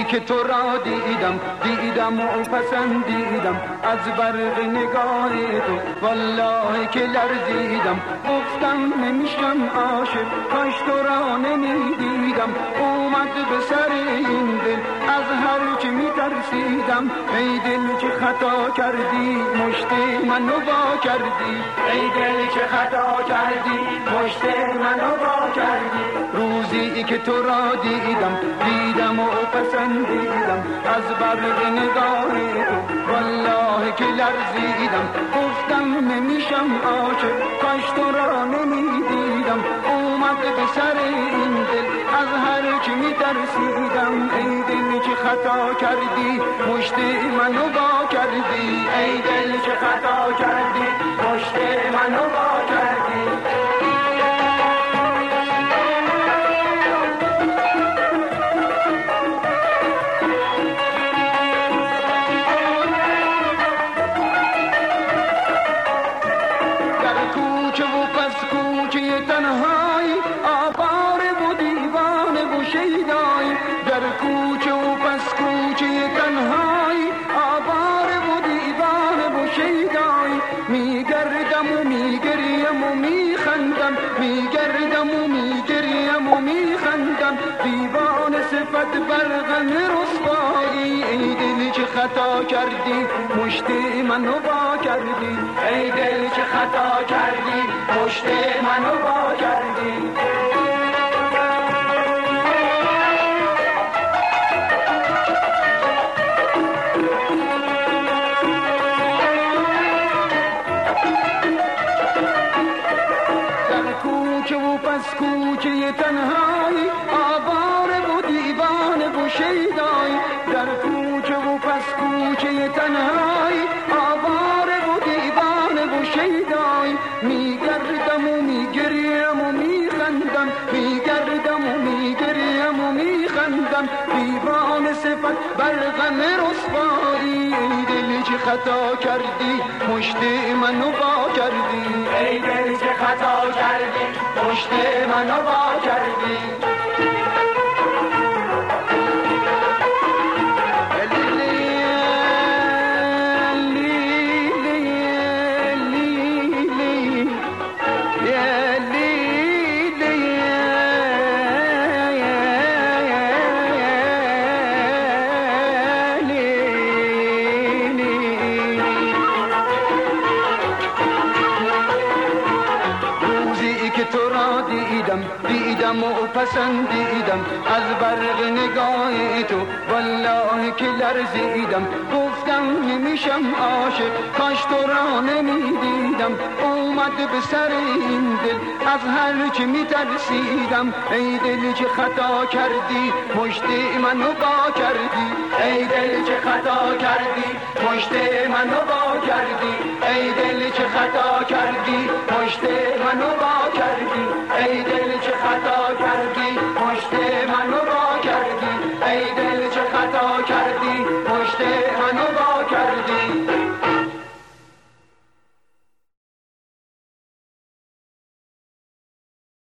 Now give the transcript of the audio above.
که تو را دیدم و پسندیدم از برق نگاه تو، والله که لرزیدم، گفتم نمیشم عاشق کاش تو را نمیدیدم. اومد به سر این دل از هر چی میترسیدم، ای دل چه خطا کردی مشت منو وا کردی، ای دل چه خطا کردی مشت منو وا کردی. روزی که تو را دیدم و پسندیدم از برق نگاه تو، والله که لرزیدم، گفتم نمیشم عاشق کاش تو را نمیدیدم. اومد به سر این دل از هر چی میترسیدم، ای دل چه خطا کردی مشت منو وا کردی، ای دل چه خطا کردی مشت منو وا کردی. تنهایی آواره و دیوانه و شیدایی، در کوچه و پس کوچه تنهایی آواره و دیوانه و شیدایی. میگردم و میگریم و میخندم، میگردم و میگریم و میخندم، دیوانه صفت برغم رسوایی. ای دل چه خطا کردی مشت منو وا کردی، ای دل چه خطا کردی مشت منو وا کردی. در کوچه و پس کوچه تنهایی آواره و دیوانه و شیدایی، در کوچه و پس کوچه تنهایی آواره و دیوانه و شیدایی. میگردم و میگریم و میخندم، میگردم و میگریم و میخندم، دیوانه صفت برغم رسوایی. ای دل چه خطا کردی مشت منو وا کردی، ای دل چه خطا کردی مشت منو وا کردی. تو را دیدم و پسندیدم از برق نگاه تو، والله که لرزیدم، گفتم نمیشم عاشق کاش تو را نمیدیدم. اومد به سر این دل از هر چی میترسیدم، ای دل چه خطا کردی مشت منو وا کردی، ای دل چه خطا کردی مشت منو وا کردی، ای دل چه خطا کردی مشت منو وا کردی، ای دل چه خطا کردی مشت منو وا کردی، ای دل چه خطا کردی مشت منو وا کردی.